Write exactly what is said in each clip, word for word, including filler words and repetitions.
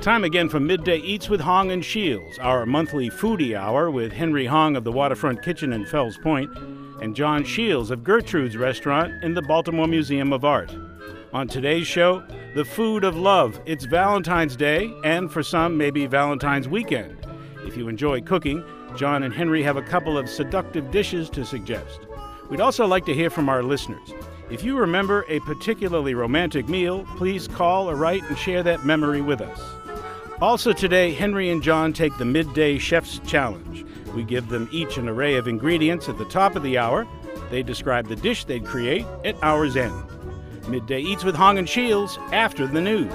Time again for Midday Eats with Hong and Shields, our monthly foodie hour with Henry Hong of the Waterfront Kitchen in Fells Point and John Shields of Gertrude's Restaurant in the Baltimore Museum of Art. On today's show, the food of love. It's Valentine's Day, and for some, maybe Valentine's weekend. If you enjoy cooking, John and Henry have a couple of seductive dishes to suggest. We'd also like to hear from our listeners. If you remember a particularly romantic meal, please call or write and share that memory with us. Also today, Henry and John take the Midday Chef's Challenge. We give them each an array of ingredients at the top of the hour. They describe the dish they'd create at hour's end. Midday Eats with Hong and Shields after the news.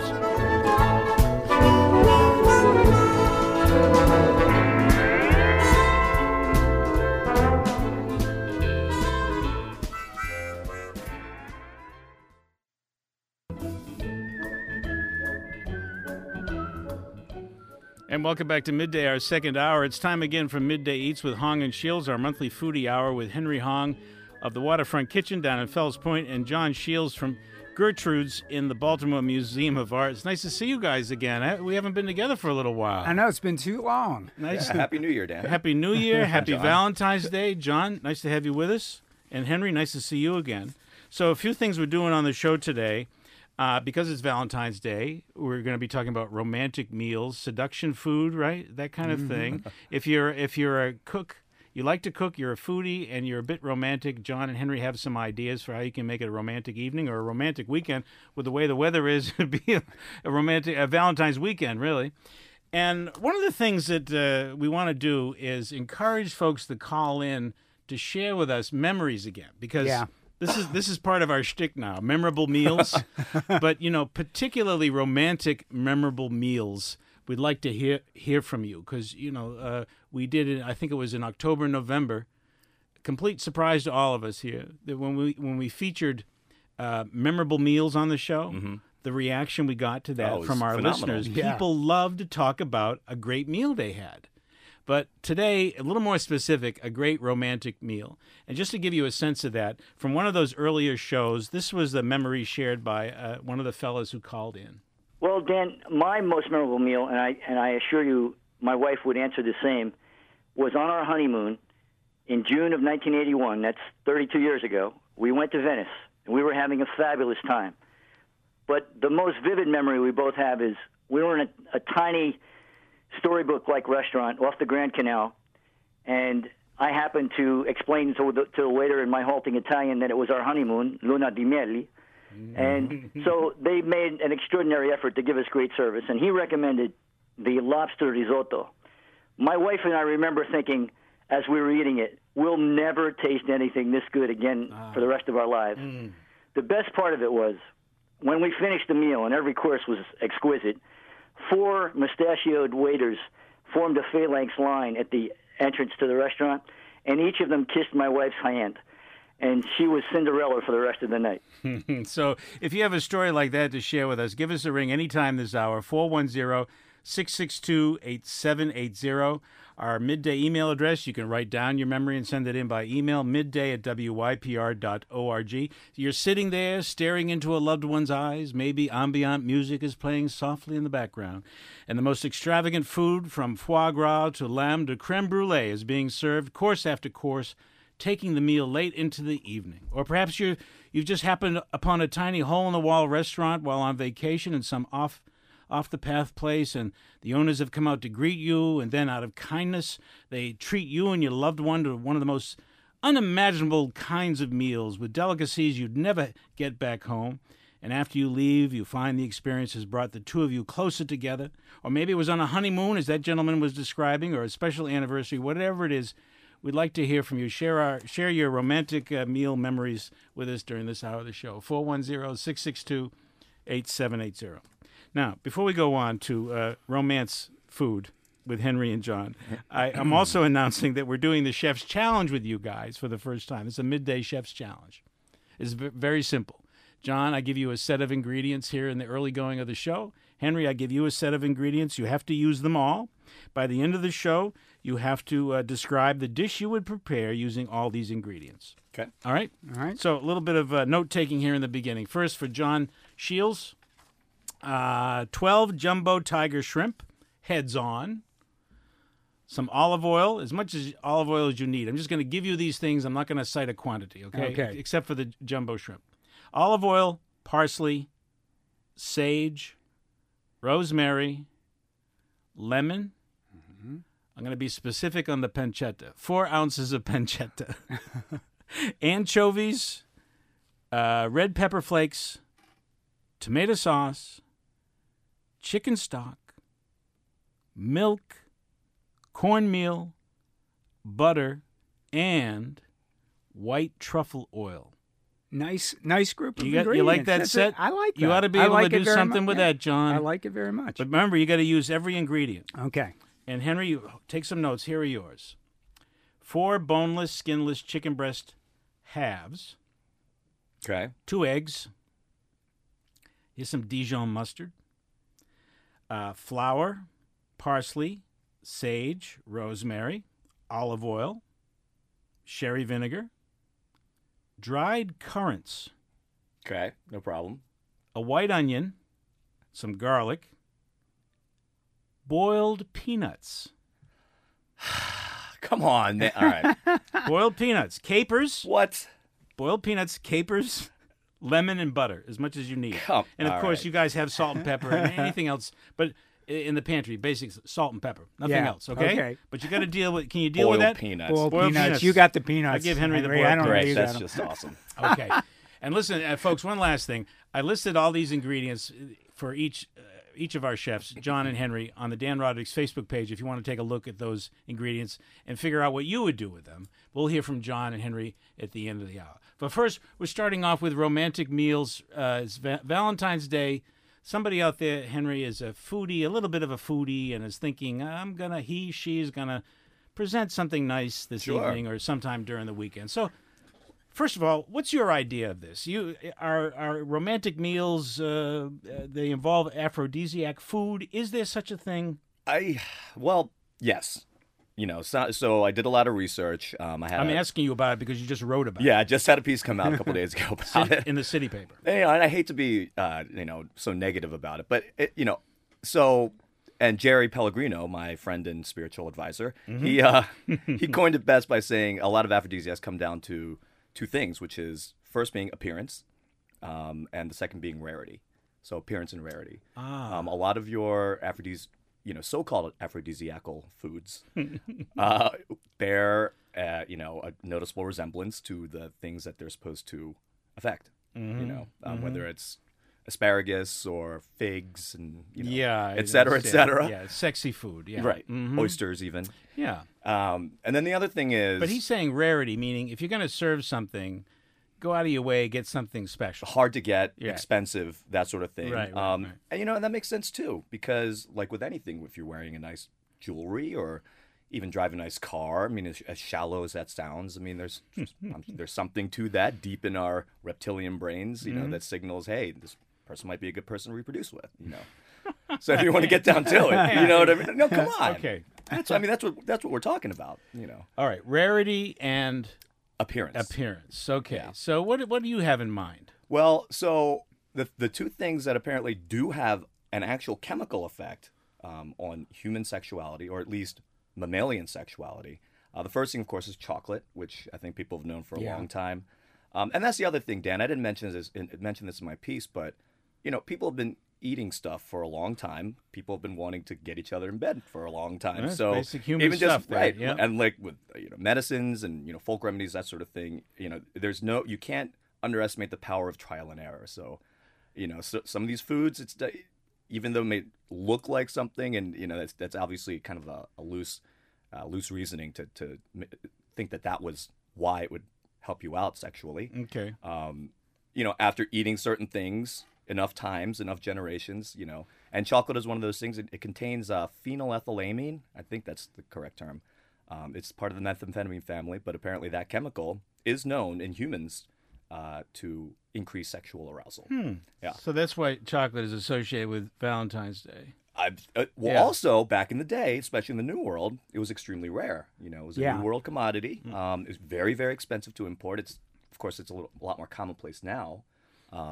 And welcome back to Midday, our second hour. It's time again for Midday Eats with Hong and Shields, our monthly foodie hour with Henry Hong of the Waterfront Kitchen down in Fells Point and John Shields from Gertrude's in the Baltimore Museum of Art. It's nice to see you guys again. We haven't been together for a little while. I know, it's been too long. Nice. Yeah, Happy New Year, Dan. Happy New Year. Happy Valentine's Day. John, nice to have you with us. And Henry, nice to see you again. So a few things we're doing on the show today. Uh, because it's Valentine's Day, we're going to be talking about romantic meals, seduction food, right? That kind of mm-hmm. thing. If you're if you're a cook, you like to cook, you're a foodie, and you're a bit romantic, John and Henry have some ideas for how you can make it a romantic evening or a romantic weekend. With the way the weather is, it'd be a, a romantic a Valentine's weekend, really. And one of the things that uh, we want to do is encourage folks to call in to share with us memories again, because. Yeah. This is this is part of our shtick now, memorable meals, but, you know, particularly romantic, memorable meals. We'd like to hear hear from you because, you know, uh, we did it, I think it was in October, November, complete surprise to all of us here, that when we when we featured uh, memorable meals on the show, mm-hmm. the reaction we got to that oh, from our phenomenal. listeners, yeah. people love to talk about a great meal they had. But today, a little more specific, a great romantic meal. And just to give you a sense of that, from one of those earlier shows, this was the memory shared by uh, one of the fellas who called in. Well, Dan, my most memorable meal, and I and I assure you my wife would answer the same, was on our honeymoon in June of nineteen eighty-one. That's thirty-two years ago. We went to Venice, and we were having a fabulous time. But the most vivid memory we both have is we were in a, a tiny storybook-like restaurant off the Grand Canal, and I happened to explain to the, to the waiter in my halting Italian that it was our honeymoon, Luna di Miele, and so they made an extraordinary effort to give us great service, and he recommended the lobster risotto. My wife and I remember thinking, as we were eating it, we'll never taste anything this good again ah. for the rest of our lives. Mm. The best part of it was, when we finished the meal, and every course was exquisite, four mustachioed waiters formed a phalanx line at the entrance to the restaurant, and each of them kissed my wife's hand. And she was Cinderella for the rest of the night. So if you have a story like that to share with us, give us a ring anytime this hour, four one zero, six six two, eight seven eight zero. Our midday email address, you can write down your memory and send it in by email, midday at w y p r dot org. You're sitting there staring into a loved one's eyes. Maybe ambient music is playing softly in the background. And the most extravagant food, from foie gras to lamb to creme brulee, is being served course after course, taking the meal late into the evening. Or perhaps you you've just happened upon a tiny hole-in-the-wall restaurant while on vacation in some off off-the-path place, and the owners have come out to greet you, and then out of kindness, they treat you and your loved one to one of the most unimaginable kinds of meals with delicacies you'd never get back home. And after you leave, you find the experience has brought the two of you closer together. Or maybe it was on a honeymoon, as that gentleman was describing, or a special anniversary, whatever it is. We'd like to hear from you. Share our share your romantic uh, meal memories with us during this hour of the show. four one zero, six six two, eight seven eight zero. Now, before we go on to uh, romance food with Henry and John, I, I'm also announcing that we're doing the Chef's Challenge with you guys for the first time. It's a midday Chef's Challenge. It's v- very simple. John, I give you a set of ingredients here in the early going of the show. Henry, I give you a set of ingredients. You have to use them all. By the end of the show, you have to uh, describe the dish you would prepare using all these ingredients. Okay. All right? All right. So a little bit of uh, note-taking here in the beginning. First, for John Shields, uh, twelve jumbo tiger shrimp, heads on, some olive oil, as much as olive oil as you need. I'm just going to give you these things. I'm not going to cite a quantity, okay? Okay. Except for the jumbo shrimp. Olive oil, parsley, sage, rosemary, lemon. Mm-hmm. I'm going to be specific on the pancetta. Four ounces of pancetta. Anchovies, uh, red pepper flakes, tomato sauce, chicken stock, milk, cornmeal, butter, and white truffle oil. Nice, nice group of You, got, ingredients. you like that That's set? it. I like that. You ought to be I able like to it do very something much. with Yeah. that, John. I like it very much. But remember, you got to use every ingredient. Okay. And Henry, you take some notes. Here are yours. Four boneless, skinless chicken breast halves. Okay. Two eggs. Here's some Dijon mustard. Uh, flour, parsley, sage, rosemary, olive oil, sherry vinegar, dried currants, Okay. No problem. a white onion, some garlic, boiled peanuts. Come on, man. All right. Boiled peanuts, capers, What? boiled peanuts, capers, lemon, and butter, as much as you need. Come- and of all course, right. you guys have salt and pepper and anything else, but i- in the pantry, basic salt and pepper, nothing Yeah, else. Okay. okay. But you got to deal with. Can you deal Boiled with that? peanuts. Boiled, Boiled peanuts. peanuts. You got the peanuts. I give Henry the Henry, boiled I don't know Great. you That's got 'em. just awesome. Okay. And listen, uh, folks, one last thing. I listed all these ingredients for each uh, each of our chefs, John and Henry, on the Dan Roderick's Facebook page if you want to take a look at those ingredients and figure out what you would do with them. We'll hear from John and Henry at the end of the hour. But first, we're starting off with romantic meals. Uh, it's va- Valentine's Day. Somebody out there, Henry, is a foodie, a little bit of a foodie, and is thinking, I'm going to, he, she is going to present something nice this Sure. evening or sometime during the weekend. So, first of all, what's your idea of this? You are are romantic meals? Uh, uh, they involve aphrodisiac food. Is there such a thing? I, well, yes. You know, so, so I did a lot of research. Um, I had I'm a, asking you about it because you just wrote about yeah, I just had a piece come out a couple days ago about it it. in the city paper. And, you know, and I hate to be, uh, you know, so negative about it, but it, you know, so and Jerry Pellegrino, my friend and spiritual advisor, Mm-hmm. he uh, he coined it best by saying a lot of aphrodisiacs come down to two things, which is first being appearance, um, and the second being rarity. So appearance and rarity. Ah. Um, a lot of your aphrodis, you know, so-called aphrodisiacal foods, uh, bear, uh, you know, a noticeable resemblance to the things that they're supposed to affect. Mm-hmm. You know, um, whether it's asparagus or figs and you know, Yeah, et cetera, et yeah, cetera. Yeah, sexy food. Yeah, Right. Mhm. Oysters even. Yeah, Um, and then the other thing is, but he's saying rarity, meaning if you're going to serve something, go out of your way, get something special. hard to get, Yeah. expensive, that sort of thing. Right, right, um, right. And you know, and that makes sense too, because like with anything, if you're wearing a nice jewelry or even drive a nice car, I mean, as, as shallow as that sounds, I mean, there's um, there's something to that deep in our reptilian brains, you know, Mm-hmm. that signals, hey, this person might be a good person to reproduce with, you know. So if you want to get down to it, you know what I mean? No, come on. Okay. That's I mean, that's what that's what we're talking about, you know. All right, rarity and Appearance. appearance. Okay, Yeah. so what what do you have in mind? Well, so the the two things that apparently do have an actual chemical effect um, on human sexuality, or at least mammalian sexuality. Uh, the first thing, of course, is chocolate, which I think people have known for a Yeah. long time. Um, and that's the other thing, Dan. I didn't mention this in, mention this in my piece, but you know, people have been eating stuff for a long time. People have been wanting to get each other in bed for a long time. That's so basic human even stuff just there, right, yeah. and like with you know medicines and you know folk remedies, that sort of thing. You know, there's no you can't underestimate the power of trial and error. So, you know, so, some of these foods, it's even though it may look like something, and you know that's that's obviously kind of a, a loose uh, loose reasoning to to m- think that that was why it would help you out sexually. Okay. Um, you know, after eating certain things enough times, enough generations, you know, and chocolate is one of those things. It, it contains uh, phenylethylamine. I think that's the correct term. Um, it's part of the methamphetamine family, but apparently that chemical is known in humans uh, to increase sexual arousal. Yeah. So that's why chocolate is associated with Valentine's Day. I, uh, well, Yeah. also back in the day, especially in the New World, it was extremely rare. You know, it was a Yeah. New World commodity. Um, it was very, very expensive to import. It's, of course, it's a, little, a lot more commonplace now. Um,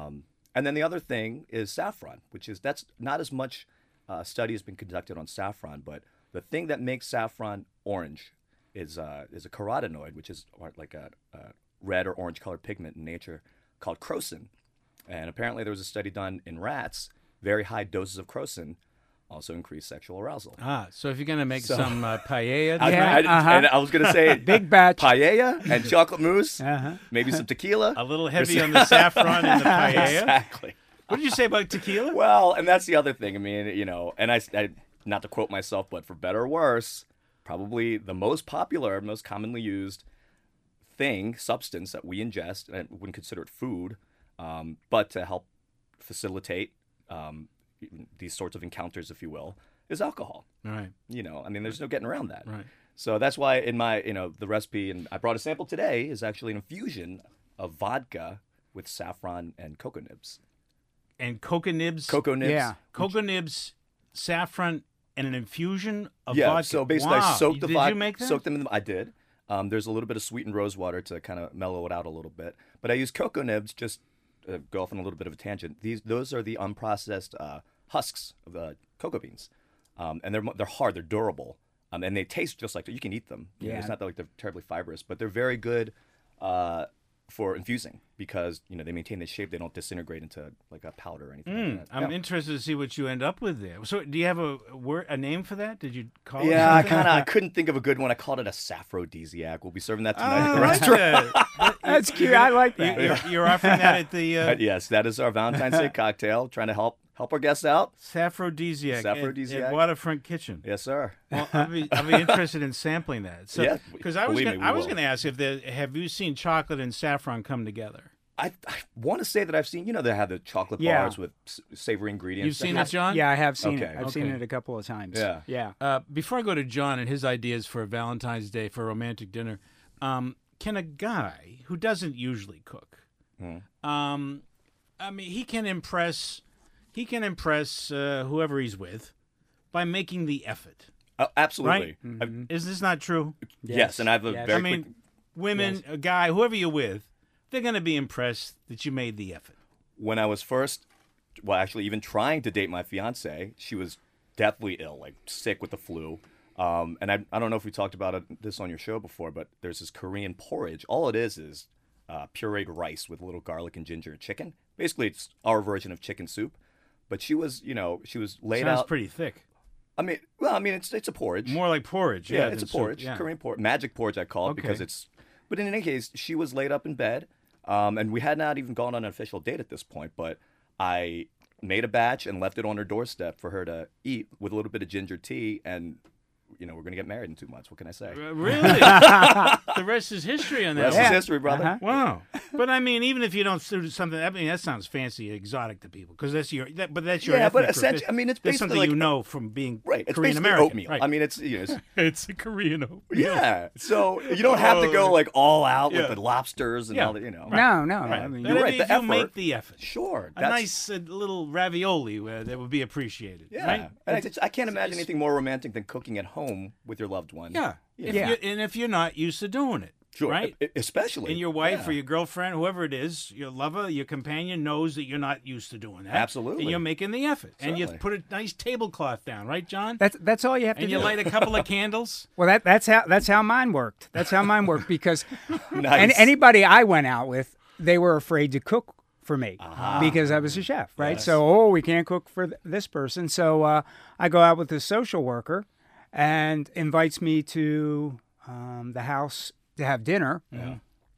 and then the other thing is saffron, which is that's not as much uh, study has been conducted on saffron, but the thing that makes saffron orange is uh, is a carotenoid, which is like a, a red or orange colored pigment in nature called crocin. And apparently there was a study done in rats. Very high doses of crocin also increase sexual arousal. Ah, so if you're going to make So- some uh, paella, I, Yeah, I, uh-huh. and I was going to say Big batch. paella and chocolate mousse, Uh-huh. maybe some tequila. a little heavy on the saffron and the paella. Exactly. What did you say about tequila? Well, and that's the other thing. I mean, you know, and I, I, not to quote myself, but for better or worse, probably the most popular, most commonly used thing, substance that we ingest, and I wouldn't consider it food, um, but to help facilitate um, these sorts of encounters, if you will, is alcohol. Right, You know, I mean, there's no getting around that. right. So that's why in my, you know, the recipe, and I brought a sample today, is actually an infusion of vodka with saffron and cocoa nibs. And cocoa nibs, Cocoa nibs. Yeah. cocoa nibs, saffron, and an infusion of yeah, vodka. so basically wow. I soaked the Did vodka. you make that? Soaked them in the, I did. Um, there's a little bit of sweetened rose water to kind of mellow it out a little bit. But I use cocoa nibs, just uh, go off on a little bit of a tangent. These Those are the unprocessed uh, husks of the cocoa beans. Um, and they're mo- they're hard, they're durable. Um, and they taste just like, you can eat them. You know, Yeah. it's not that like they're terribly fibrous, but they're very good uh, for infusing because, you know, they maintain the shape. They don't disintegrate into like a powder or anything like that. I'm Yeah. interested to see what you end up with there. So, do you have a word, a name for that? Did you call it? Yeah, I something? kind of I couldn't think of a good one. I called it a saphrodisiac. We'll be serving that tonight at Oh, the I like restaurant. that. That's cute. I like You, that. you're, you're offering that at the uh, Uh, yes, that is our Valentine's Day cocktail. Trying to help help our guests out. Saphrodisiac, at- Saphrodisiac. At, Waterfront Kitchen. Yes, sir. Well, I'll be, I'll be interested in sampling that. So, Yeah, because I was believe gonna, me, we I was will. going to ask if there have you seen chocolate and saffron come together? I, I want to say that I've seen. You know, they have the chocolate Yeah. bars with s- savory ingredients. You've seen That- it, John? Yeah, I have seen Okay. it. I've seen Okay. it a couple of times. Yeah. Yeah. Uh, before I go to John and his ideas for Valentine's Day for a romantic dinner, um, can a guy who doesn't usually cook, Hmm. um, I mean, he can impress, he can impress uh, whoever he's with by making the effort. Uh, absolutely. Right? I've- Is this not true? yes. and I have a Yes. very I mean, quick. women, Yes. a guy, whoever you're with, they're going to be impressed that you made the effort. When I was first, well, actually, even trying to date my fiance, she was deathly ill, like sick with the flu. Um, and I, I don't know if we talked about it, this on your show before, but there's this Korean porridge. All it is is uh, pureed rice with a little garlic and ginger and chicken. Basically, it's our version of chicken soup. But she was, you know, she was laid Sounds out. pretty thick. I mean, well, I mean, it's it's a porridge. More like porridge. yeah, Yeah, it's a than soup, porridge, yeah. Korean porridge, magic porridge. I call it because Okay. it's. But in any case, she was laid up in bed, um, and we had not even gone on an official date at this point. But I made a batch and left it on her doorstep for her to eat with a little bit of ginger tea, and you know we're gonna get married in two months. What can I say? Uh, Really? The rest is history on that. Rest one. is Yeah. history, brother. Uh-huh. Wow. But I mean, even if you don't do something, I mean, that sounds fancy, exotic to people, because that's your. That, but that's your. Yeah, but ethnic group. essentially- I mean, it's That's basically something like- you know from being Right, it's Korean basically American. oatmeal. Right. I mean, it's you know, it's, it's a Korean oatmeal. yeah. So you don't have to go Oh. like all out with Yeah. the lobsters and Yeah. all that. You know, No, no. Right. I mean, But you're I right, mean, the if you effort- make the effort, sure. a That's, nice uh, little ravioli uh, that would be appreciated. Yeah, Right? and I, just, I can't imagine anything more romantic than cooking at home with your loved one. Yeah. If Yeah. You, and if you're not used to doing it, sure. right? E- Especially, And your wife yeah. or your girlfriend, whoever it is, your lover, your companion knows that you're not used to doing that. Absolutely. And you're making the effort. And you Certainly. put a nice tablecloth down, right, John? that's that's all you have to And do. you light a couple of candles. Well, that that's how that's how mine worked. That's how mine worked because Nice. and anybody I went out with, they were afraid to cook for me Ah. because I was a chef, right? Yes. So, oh, we can't cook for th- this person. So uh, I go out with this social worker and invites me to um, the house to have dinner. Yeah.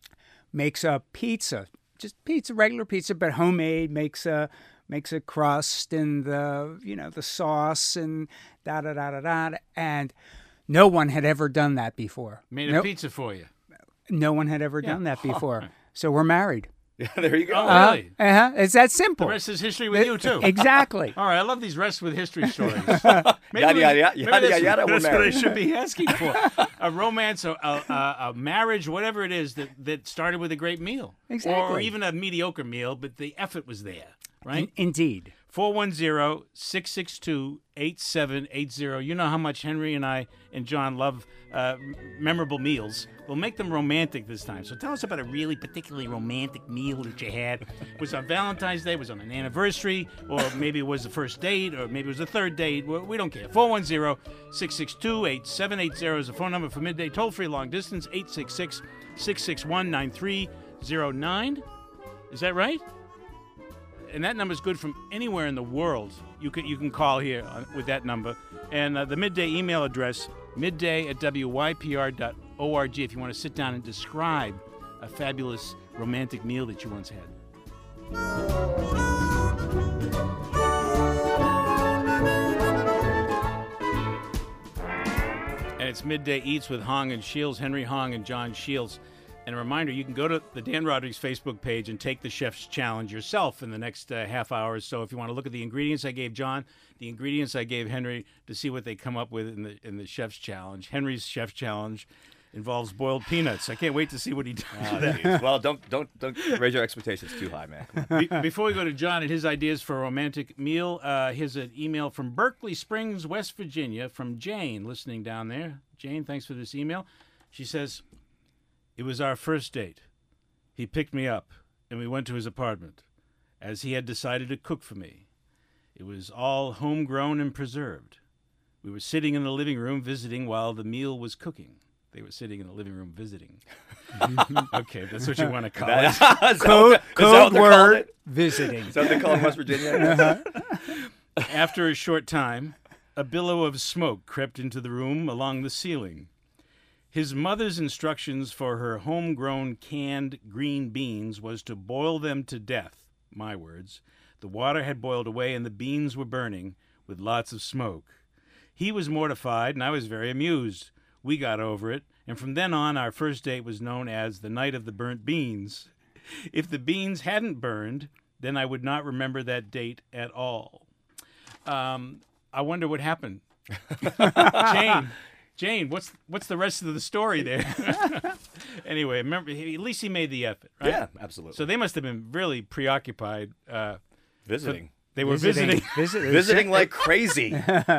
Makes a pizza, just pizza, regular pizza, but homemade. Makes a makes a crust and the you know the sauce and da da da da da. And no one had ever done that before. Made a Nope. pizza for you. No one had ever done that before. So we're married. Yeah, there you go. Oh, Uh, really? uh-huh. It's that The simple. rest is history with you, too. Exactly. All right, I love these rest with history stories. Maybe Yada, we- yada, yada, maybe yada, that's, yada, we're That's what I married. should be asking for. A romance, a, a, a, a marriage, whatever it is that, that started with a great meal. Or Exactly. even a mediocre meal, but the effort was there, right? Indeed. four one zero, six six two, eight seven eight zero. You know how much Henry and I and John love uh, memorable meals. We'll make them romantic this time. So tell us about a really particularly romantic meal that you had. Was it on Valentine's Day? Was it on an anniversary? Or maybe it was the first date? Or maybe it was the third date? We we don't care. four one zero, six six two, eight seven eight zero is the phone number for Midday. Toll-free long distance, eight six six, six six one, nine three zero nine. Is that right? And that number is good from anywhere in the world. You can you can call here on, with that number. And uh, the Midday email address, midday at w y p r dot org, if you want to sit down and describe a fabulous romantic meal that you once had. And it's Midday Eats with Hong and Shields, Henry Hong and John Shields. And a reminder, you can go to the Dan Rodriguez Facebook page and take the Chef's Challenge yourself in the next uh, half hour or so. If you want to look at the ingredients I gave John, the ingredients I gave Henry, to see what they come up with in the in the Chef's Challenge. Henry's Chef's Challenge involves boiled peanuts. I can't wait to see what he does. Oh, geez. Well, don't don't don't raise your expectations too high, man. Be- before we go to John and his ideas for a romantic meal, uh, here's an email from Berkeley Springs, West Virginia, from Jane, listening down there. Jane, thanks for this email. She says, "It was our first date. He picked me up, and we went to his apartment, as he had decided to cook for me. It was all homegrown and preserved. We were sitting in the living room visiting while the meal was cooking." They were sitting in the living room visiting. Okay, that's what you want to call it. Is that what- Code, is that what code they're calling word, it? visiting. Is that what they call it in West Virginia? After a short time, a billow of smoke crept into the room along the ceiling. His mother's instructions for her homegrown canned green beans was to boil them to death. My words. The water had boiled away and the beans were burning with lots of smoke. He was mortified and I was very amused. We got over it, and from then on our first date was known as the night of the burnt beans. If the beans hadn't burned, then I would not remember that date at all. Um, I wonder what happened. Jane, Jane, what's what's the rest of the story there? Anyway, remember, at least he made the effort, right? Yeah, absolutely. So they must have been really preoccupied. Uh, visiting, they were visiting. Visiting, visiting like crazy.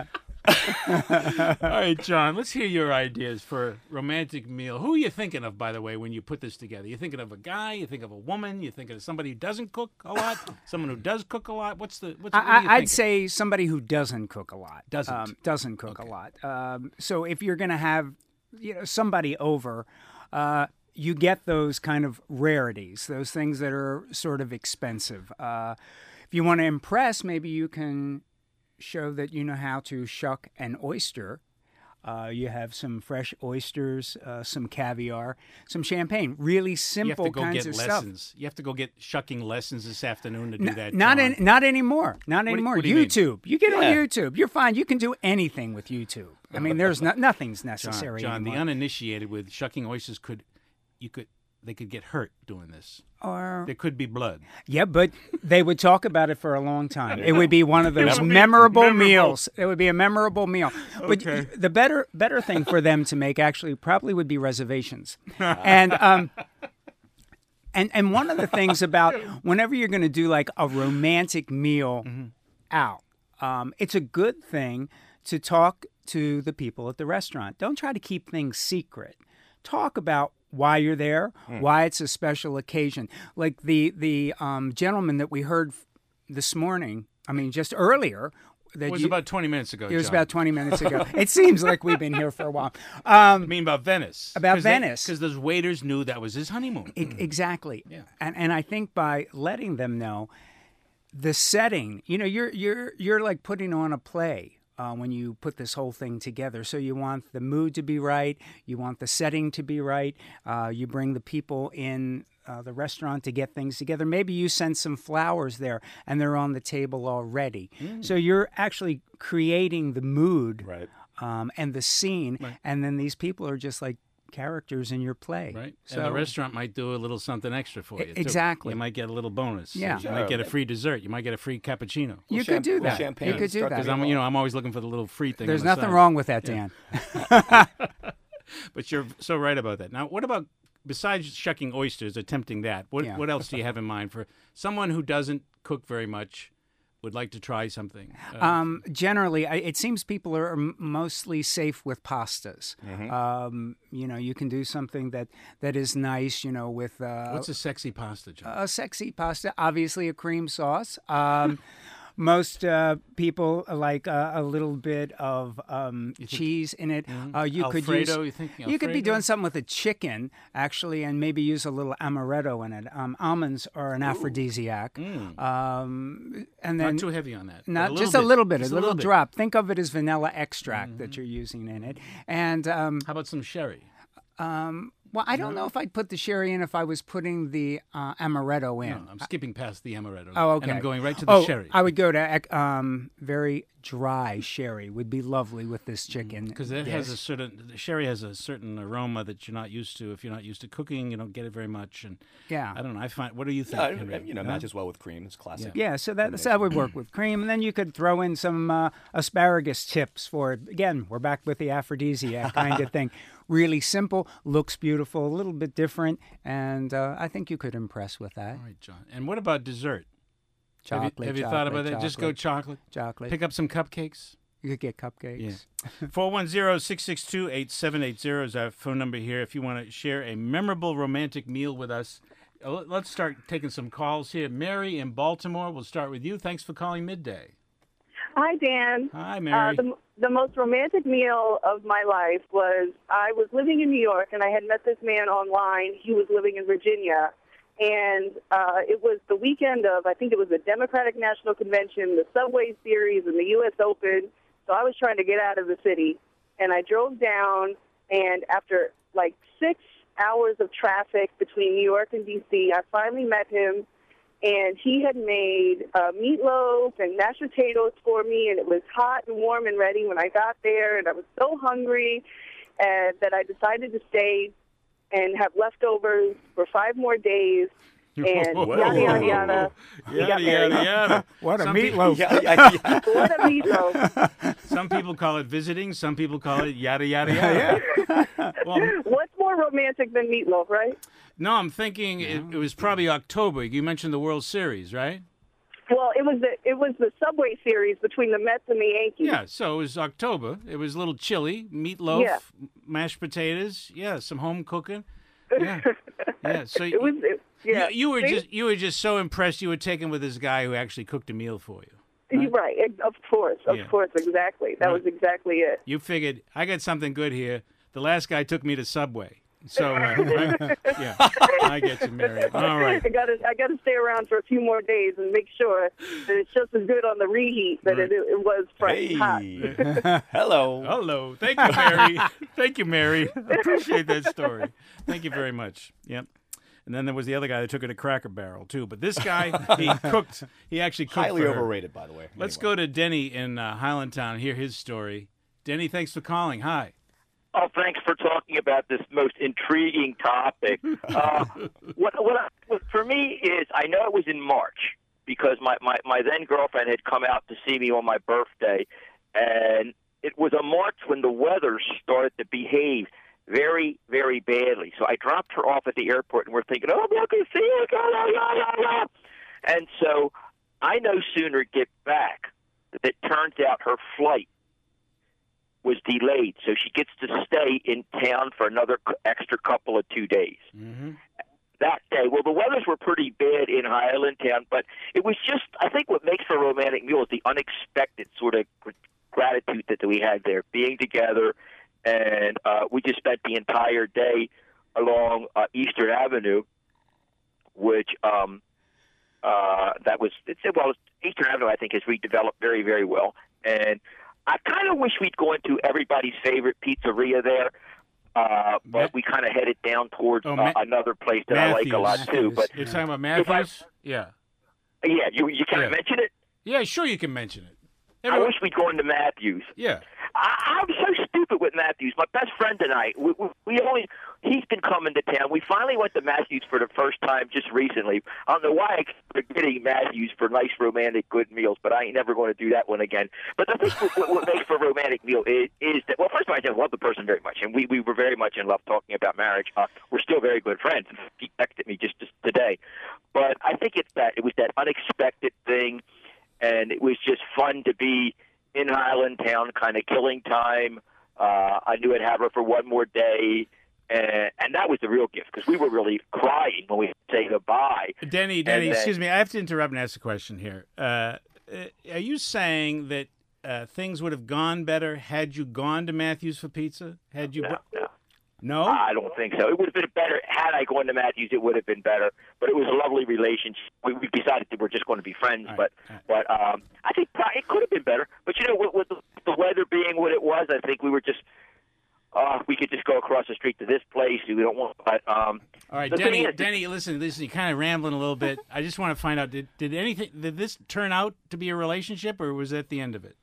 All right, John, let's hear your ideas for a romantic meal. Who are you thinking of, by the way, when you put this together? You thinking of a guy? You think of a woman? You thinking of somebody who doesn't cook a lot? Someone who does cook a lot? What's the? What's, what are you I, I'd thinking? say somebody who doesn't cook a lot. Doesn't. Um, doesn't cook Okay. a lot. Um, so if you're going to have, you know, somebody over, uh, you get those kind of rarities, those things that are sort of expensive. Uh, if you want to impress, maybe you can show that you know how to shuck an oyster. Uh, you have some fresh oysters, uh, some caviar, some champagne. Really You have simple to go kinds get of stuff. lessons. You have to go get shucking lessons this afternoon to do N- that. Not John. in, not anymore. Not do- anymore. what do you mean? YouTube. You get Yeah. on YouTube. You're fine. You can do anything with YouTube. I mean, there's no, nothing's John, necessary John, the anymore. uninitiated with shucking oysters could, you could, they could get hurt doing this. or There could be blood. yeah, but they would talk about it for a long time. It would be one of those would be memorable, memorable. meals. It would be a memorable meal. But Okay. the better better thing for them to make actually probably would be reservations. And um and and one of the things about whenever you're going to do like a romantic meal out, um, it's a good thing to talk to the people at the restaurant. Don't try to keep things secret. Talk about why you're there, why it's a special occasion. Like the the um, gentleman that we heard f- this morning, I mean, just earlier. That It was you- about twenty minutes ago, it was John. about twenty minutes ago. It seems like we've been here for a while. I Um, mean about Venice. About Venice. Because those waiters knew that was his honeymoon. e- exactly. Yeah. And and I think by letting them know the setting, you know, you're you're you're like putting on a play. Uh, when you put this whole thing together. So you want the mood to be right. You want the setting to be right. Uh, you bring the people in uh, the restaurant to get things together. Maybe you send some flowers there and they're on the table already. So you're actually creating the mood Right. um, and the scene. Right. And then these people are just like characters in your play. Right. So and the restaurant might do a little something extra for you. too. Exactly. You might get a little bonus. Yeah. You might get a free dessert. You might get a free cappuccino. you Well, could do champ- well, that. champagne You could do struck that. Because I'm, you know, I'm always looking for the little free thing. There's on the nothing side. wrong with that, Dan. But you're so right about that. Now, what about besides shucking oysters, attempting that? What Yeah. what else do you have in mind for someone who doesn't cook very much, would like to try something? Uh, Um, generally, I, it seems people are m- mostly safe with pastas. Um, you know, you can do something that, that is nice, you know, with uh, what's a sexy pasta, John? a sexy pasta, obviously a cream sauce. Um, most uh, people like uh, a little bit of um, cheese in it. Uh, you could use. Alfredo, you think You could be Alfredo? doing something with a chicken, actually, and maybe use a little amaretto in it. Um, almonds are an aphrodisiac, um, and then Not too heavy on that. but not a just bit. a little bit, Just a little, bit. drop. Think of it as vanilla extract that you're using in it. And um, How about some sherry? um, well, I don't know if I'd put the sherry in if I was putting the uh, amaretto in. No, I'm skipping past the amaretto. Oh, okay. And I'm going right to the oh, sherry. I would go to um, very dry sherry. Would be lovely with this chicken. Because it has a certain the sherry has a certain aroma that you're not used to. If you're not used to cooking, you don't get it very much. And Yeah. I don't know. I find. What do you think? Yeah, Henry? you know, No? matches well with cream. It's classic. Yeah, so that, so that would work with cream. And then you could throw in some uh, asparagus tips for it. Again, we're back with the aphrodisiac kind of thing. Really simple, looks beautiful, a little bit different, and uh, I think you could impress with that. All right, John. And what about dessert? Have you- Chocolate, Have you, chocolate, thought about that? Just go chocolate. chocolate. Pick up some cupcakes. You could get cupcakes. four one zero, six six two, eight seven eight zero is our phone number here if you want to share a memorable romantic meal with us. Uh, let- Let's start taking some calls here. Mary in Baltimore, we'll start with you. Thanks for calling Midday. Hi, Dan. Hi, Uh, Mary. the, the most romantic meal of my life was I was living in New York, and I had met this man online. He was living in Virginia, and uh, it was the weekend of, I think it was the Democratic National Convention, the Subway Series, and the U S Open. So I was trying to get out of the city, and I drove down, and after like six hours of traffic between New York and D C, I finally met him. And he had made uh, meatloaf and mashed potatoes for me, and it was hot and warm and ready when I got there. And I was so hungry and that I decided to stay and have leftovers for five more days. And Whoa. yada, yada, yada. We got Yada, married. yada, yada. What a Some people- meatloaf. Yeah, yeah, yeah. What a meatloaf. Some people call it visiting. Some people call it yada, yada, yada. Well, What's more romantic than meatloaf, right? no, I'm thinking it, it was probably October. You mentioned the World Series, right? Well, it was the it was the Subway Series between the Mets and the Yankees. Yeah, so it was October. It was a little chilly. Meatloaf, Yeah. mashed potatoes. Yeah, some home cooking. Yeah, yeah. So It was, it, yeah. you, you were See? just you were just so impressed. You were taken with this guy who actually cooked a meal for you. You're right. Ex- Of course, of Yeah. course, exactly. That Right. was exactly it. You figured I got something good here. The last guy took me to Subway. So uh, right? yeah, I get you, Mary. All right. I got to I got to stay around for a few more days and make sure that it's just as good on the reheat that it, it was fresh hot. Hey. Hello. Hello. Thank you, Mary. Thank you, Mary. Appreciate that story. Thank you very much. Yep. And then there was the other guy that took it to Cracker Barrel, too. But this guy, he cooked. He actually cooked Highly for her. overrated, by the way. Let's Anyway. go to Denny in uh, Highlandtown, hear his story. Denny, thanks for calling. Hi. Oh, thanks for talking about this most intriguing topic. Uh, what, what, I, what for me is, I know it was in March because my, my, my then girlfriend had come out to see me on my birthday, and it was a March when the weather started to behave very, very badly. So I dropped her off at the airport, and we're thinking, oh, I'm not going to see you. Blah, blah, blah, blah, blah. And so I no sooner get back than it turns out her flight was delayed, so she gets to stay in town for another c- extra couple of two days. Mm-hmm. That day, well, the weathers were pretty bad in Highlandtown, but it was just, I think what makes for a romantic meal is the unexpected sort of gr- gratitude that we had there, being together, and uh, we just spent the entire day along uh, Eastern Avenue, which um, uh, that was, it's, well, Eastern Avenue, I think, has redeveloped very, very well, and I kind of wish we'd go into everybody's favorite pizzeria there, uh, but Ma- we kind of headed down towards Oh, uh, Ma- another place that I like a lot too. But You're talking about If I- Matthews? Yeah. yeah, you you can't Yeah. mention it. Yeah, sure you can mention it. I Everyone- wish we'd go into Matthews. yeah. I, I'm so stupid with Matthews. My best friend and I, we, we, we only, he's been coming to town. We finally went to Matthews for the first time just recently. I don't know why I keep forgetting Matthews for nice, romantic, good meals, but I ain't never going to do that one again. But the thing what, what makes for a romantic meal is, is that, well, first of all, I just love the person very much, and we, we were very much in love talking about marriage. Uh, we're still very good friends. He texted me just, just today. But I think it's that, it was that unexpected thing. and it was just fun to be in Highlandtown, kind of killing time. Uh, I knew I'd have her for one more day. And, and that was the real gift because we were really crying when we say goodbye. Denny, Denny, then, excuse me. I have to interrupt and ask a question here. Uh, are you saying that uh, things would have gone better had you gone to Matthews for pizza? Had you? No, no. No? I don't think so. It would have been better had I gone to Matthews. It would have been better. But it was a lovely relationship. We, we decided that we're just going to be friends. All right, but all right. but um, I think probably it could have been better. But you know, with, with the, the weather being what it was, I think we were just. Uh, we could just go across the street to this place. We don't want. But um, All right, the Denny. thing is- Denny, listen, listen. You're kind of rambling a little bit. I just want to find out: did did anything? Did this turn out to be a relationship, or was that the end of it?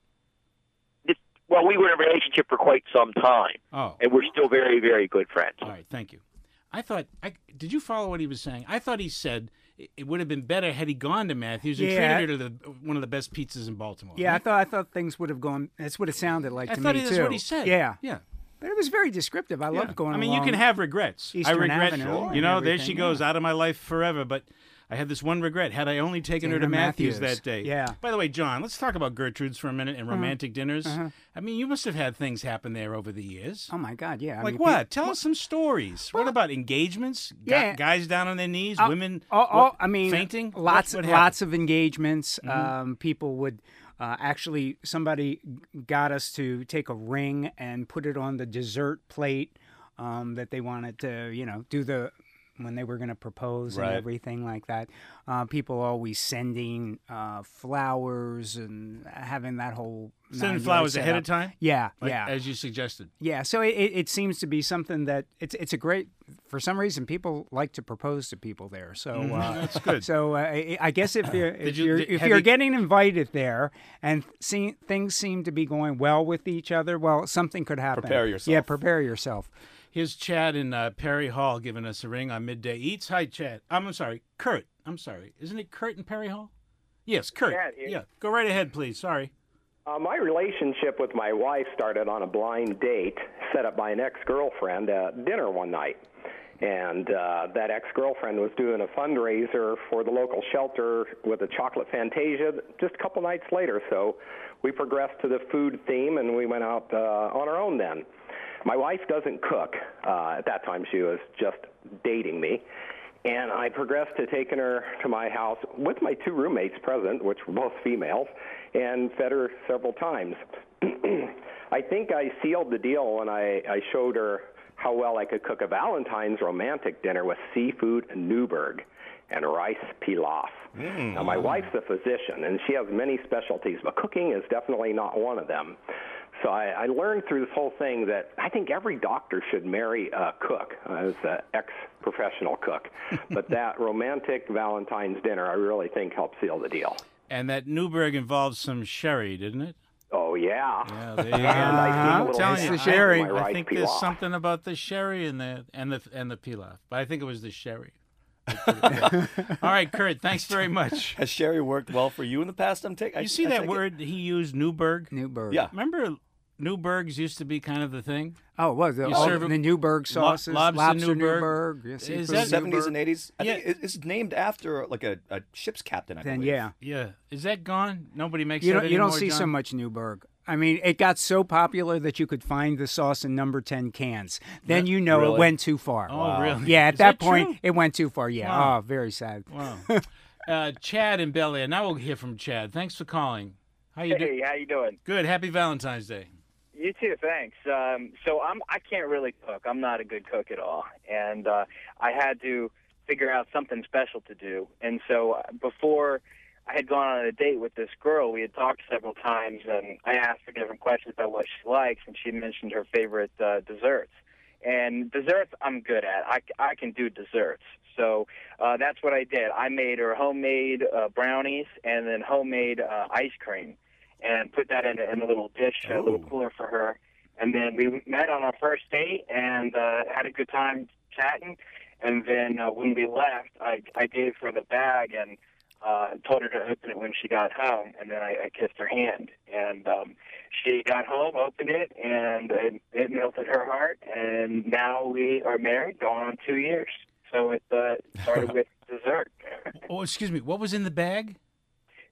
It's, well, we were in a relationship for quite some time, Oh, and we're still very, very good friends. all right. Thank you. I thought. I, did you follow what he was saying? I thought he said it, it would have been better had he gone to Matthews and Yeah. treated her to the, one of the best pizzas in Baltimore. Yeah, I right? thought I thought things would have gone. That's what it sounded like I to thought me that's too. what he said. Yeah, yeah. but it was very descriptive. I Yeah. loved going. I mean, you along can have regrets. Eastern I regret, Avenue you and know, there she everything, goes yeah. out of my life forever. But I had this one regret: had I only taken her to Taken her to Matthews, Matthews. that day. Yeah. By the way, John, let's talk about Gertrude's for a minute and romantic dinners. Uh-huh. I mean, you must have had things happen there over the years. Oh my God, yeah. I like mean, what? pe- Tell us some stories. what about engagements? Gu- Yeah. guys down on their knees, Uh, women. Oh, oh, what, I mean, fainting. Lots, What- what happened? lots of engagements. Mm-hmm. Um, people would uh, actually. Somebody got us to take a ring and put it on the dessert plate um, that they wanted to, you know, do the when they were going to propose Right. and everything like that. Uh, people always sending uh, flowers and having that whole Sending nine yards flowers set ahead up. of time. Yeah, Like, yeah. as you suggested. Yeah, so it, it it seems to be something that it's it's a great. For some reason, people like to propose to people there. So uh, Mm-hmm. That's good. So uh, I I guess if you're if you- you're did- if have you're you- getting invited there and see, things seem to be going well with each other, well, something could happen. Prepare yourself. Yeah, prepare yourself. Here's Chad in uh, Perry Hall giving us a ring on Midday Eats. Hi, Chad. I'm, I'm sorry, Kurt. I'm sorry. Isn't it Kurt in Perry Hall? Yes, Kurt. Chad here. Yeah, go right ahead, please. Sorry. Uh, my relationship with my wife started on a blind date set up by an ex-girlfriend at dinner one night. And uh, that ex-girlfriend was doing a fundraiser for the local shelter with a chocolate Fantasia just a couple nights later. So we progressed to the food theme, and we went out uh, on our own then. My wife doesn't cook. Uh, at that time, she was just dating me. And I progressed to taking her to my house with my two roommates present, which were both females, and fed her several times. I think I sealed the deal when I, I showed her how well I could cook a Valentine's romantic dinner with seafood and Newburg and rice pilaf. Mm. Now, my wife's a physician, and she has many specialties, but cooking is definitely not one of them. So I, I learned through this whole thing that I think every doctor should marry a cook, uh, as an ex-professional cook. But that romantic Valentine's dinner, I really think, helped seal the deal. And that Newburg involved some sherry, didn't it? Oh, yeah. Yeah, there you go. And I think a I'm little telling bit you, It's of the sherry. my I rice think there's pilaf. something about the sherry in there and the and the pilaf, but I think it was the sherry. All right, Kurt, thanks very much. Has sherry worked well for you in the past? I'm taking. You see that word he used, Newburg? Newburg. Yeah. Remember Newburgs used to be kind of the thing? Oh, what the, You all serve the it- Newburg sauces, lobster lobster Newburg. Newburg. yeah, Is seafood that- seventies Newburg. and eighties. I Yeah. think it- it's named after like a, a ship's captain. I Then believe. yeah, Yeah. Is that gone? Nobody makes you that don't you don't anymore, see John? so much Newburg. I mean, it got so popular that you could find the sauce in number ten cans. Then you know Really? it went too far. Oh, Wow. really? Yeah, at Is that, that point, true? it went too far. Yeah. Wow. Oh, very sad. Wow. uh, Chad in Bel Air. Now we'll hear from Chad. Thanks for calling. How you doing? Hey, how you doing? Good. Happy Valentine's Day. You too, thanks. Um, so I'm I can't really cook. I'm not a good cook at all, and uh, I had to figure out something special to do. And so uh, before I had gone on a date with this girl, we had talked several times, and I asked her different questions about what she likes, and she mentioned her favorite uh, desserts. And desserts, I'm good at. I, I can do desserts. So uh, that's what I did. I made her homemade uh, brownies and then homemade uh, ice cream, and put that in a, in a little dish, a little Oh. cooler for her. And then we met on our first date and uh, had a good time chatting. And then uh, when we left, I, I gave her the bag and uh, told her to open it when she got home. And then I, I kissed her hand. And um, she got home, opened it, and it, it melted her heart. And now we are married, going on two years. So it uh, started with dessert. Oh, excuse me. What was in the bag?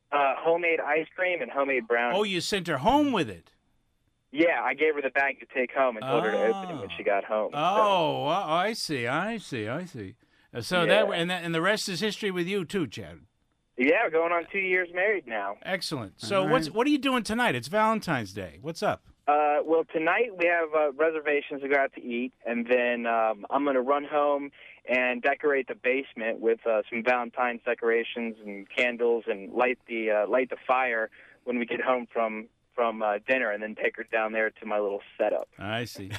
Uh, homemade ice cream and homemade brownies. Oh, you sent her home with it. Yeah, I gave her the bag to take home and told her to open it when she got home. Oh, oh, I see, I see, I see. Uh, So Yeah. that and that and the rest is history with you too, Chad. Yeah, we're going on two years married now. Excellent. So All what's right. what are you doing tonight? It's Valentine's Day. What's up? Uh, well, tonight we have uh, reservations to go out to eat, and then um, I'm going to run home and decorate the basement with uh, some Valentine's decorations and candles, and light the uh, light the fire when we get home from from uh, dinner, and then take her down there to my little setup. I see.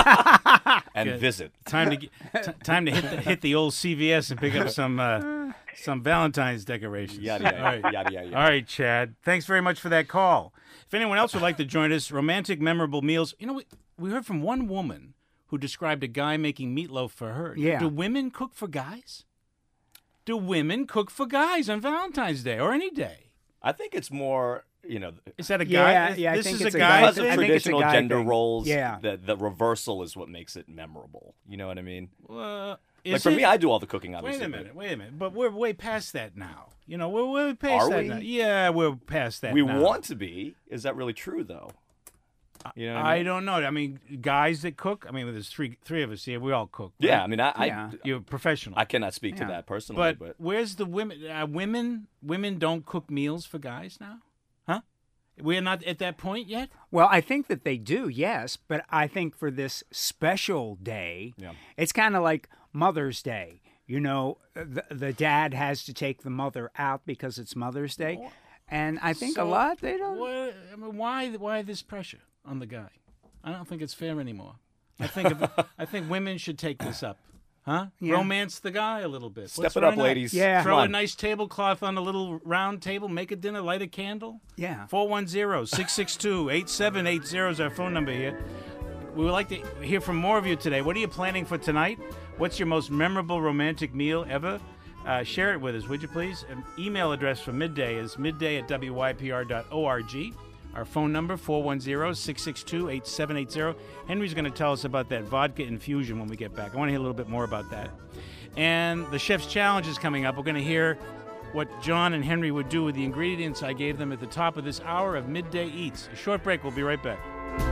And Good. visit. Time to get, t- time to hit the, hit the old C V S and pick up some uh, some Valentine's decorations. Yada, yada, All right. yada, yada, yada. All right, Chad. Thanks very much for that call. If anyone else would like to join us, romantic, memorable meals. You know, we, we heard from one woman who described a guy making meatloaf for her. Yeah. Do women cook for guys? Do women cook for guys on Valentine's Day or any day? I think it's more, you know, Is that a Yeah, guy? yeah, I this think is it's a a guy guy because thing. of I think it's a traditional guy gender thing. roles, Yeah. the the reversal is what makes it memorable. You know what I mean? Uh, Like is for it? me, I do all the cooking, obviously. Wait a but- minute, wait a minute. But we're way past that now. You know, we're way past Are that we? now. Yeah, we're past that We now. want to be. Is that really true, though? You know what I I mean? don't know. I mean, guys that cook. I mean, there's three three of us here. We all cook. right? Yeah, I mean, I I, Yeah. You're professional. I cannot speak Yeah. to that personally, but, but, where's the women? Uh, women women don't cook meals for guys now, huh? We're not at that point yet. Well, I think that they do, yes, but I think for this special day, Yeah. it's kind of like Mother's Day. You know, the, the dad has to take the mother out because it's Mother's Day, and I think a So, lot they don't. What, I mean, why why this pressure on the guy? I don't think it's fair anymore. I think if, I think women should take this up, huh? Yeah. Romance the guy a little bit. Step What's it wrong up, with that? ladies. Yeah. Throw Come a on. nice tablecloth on a little round table, make a dinner, light a candle. Yeah. four one zero, six six two, eight seven eight zero is our phone number here. We would like to hear from more of you today. What are you planning for tonight? What's your most memorable romantic meal ever? Uh, share it with us, would you please? An email address for Midday is midday at w y p r dot org. Our phone number, four one zero, six six two, eight seven eight zero. Henry's going to tell us about that vodka infusion when we get back. I want to hear a little bit more about that. And the Chef's Challenge is coming up. We're going to hear what John and Henry would do with the ingredients I gave them at the top of this hour of Midday Eats. A short break. We'll be right back.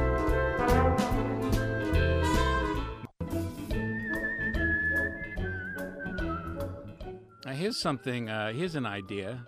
Now, here's something, uh, here's an idea.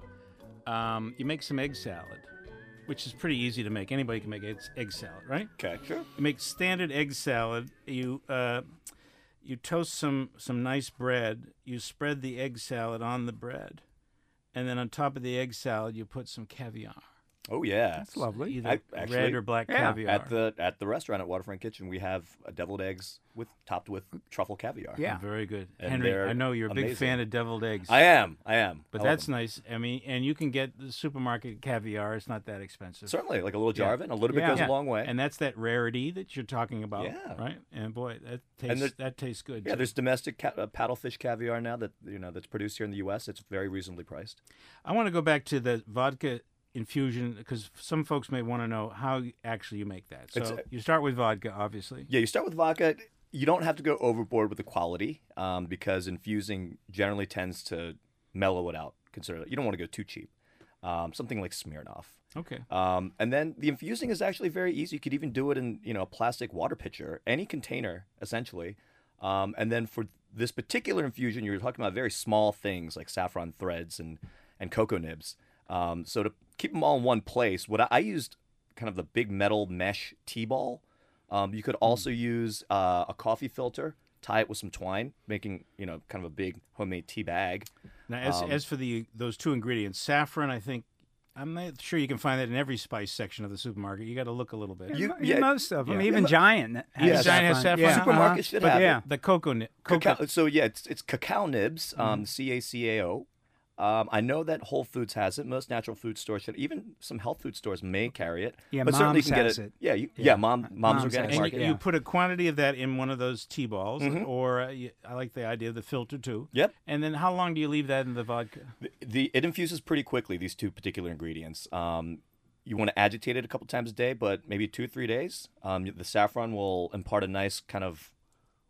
Um, you make some egg salad, which is pretty easy to make. Anybody can make egg, egg salad, right? okay, sure. You make standard egg salad. You uh, you toast some some nice bread. You spread the egg salad on the bread, and then on top of the egg salad, you put some caviar, Oh yeah, That's lovely. either I- actually- red or black Yeah. caviar. At the at the restaurant at Waterfront Kitchen, we have uh, deviled eggs with topped with truffle caviar. Yeah. Very good, And Henry. they're I know you're a big amazing. fan of deviled eggs. I am. I am. But I love that's them. nice. I mean, and you can get the supermarket caviar. It's not that expensive. Certainly like a little jar Yeah. of it. And a little bit Yeah. goes Yeah. a long way. And that's that rarity that you're talking about, Yeah. right? And boy, that tastes there- that tastes good. yeah, too. there's domestic ca- uh, paddlefish caviar now that you know that's produced here in the U S. It's very reasonably priced. I want to go back to the vodka infusion because some folks may want to know how actually you make that. So It's- you start with vodka, obviously. Yeah, you start with vodka. You don't have to go overboard with the quality um, because infusing generally tends to mellow it out. Consider you don't want to go too cheap. Um, something like Smirnoff. Okay. Um, and then the infusing is actually very easy. You could even do it in you know a plastic water pitcher, any container essentially. Um, and then for this particular infusion, you're talking about very small things like saffron threads and and cocoa nibs. Um, so to keep them all in one place, what I, I used kind of the big metal mesh T-ball. Um, you could also use uh, a coffee filter, tie it with some twine, making you know kind of a big homemade tea bag. Now, as Um, as for the those two ingredients, saffron, I think I'm not sure you can find that in every spice section of the supermarket. You got to look a little bit. You- Mo- yeah, most of them, yeah. even Yeah. Giant. Has Yeah, Giant has saffron. Yeah, Supermarkets uh-huh. should But have yeah. it. The cocoa nib, cocoa. Cacao, so yeah, it's it's cacao nibs, um, C A C A O. Um, I know that Whole Foods has it. Most natural food stores should. Even some health food stores may carry it. Yeah, but certainly you Mom's can get has it. it. Yeah, you, yeah, mom, mom's, Mom's organic has it, And market. you, yeah. you put a quantity of that in one of those tea balls, Mhm. or uh, you, I like the idea of the filter too. Yep. And then how long do you leave that in the vodka? The, the it infuses pretty quickly. These two particular ingredients. Um, you want to agitate it a couple times a day, but maybe two three days. Um, the saffron will impart a nice kind of,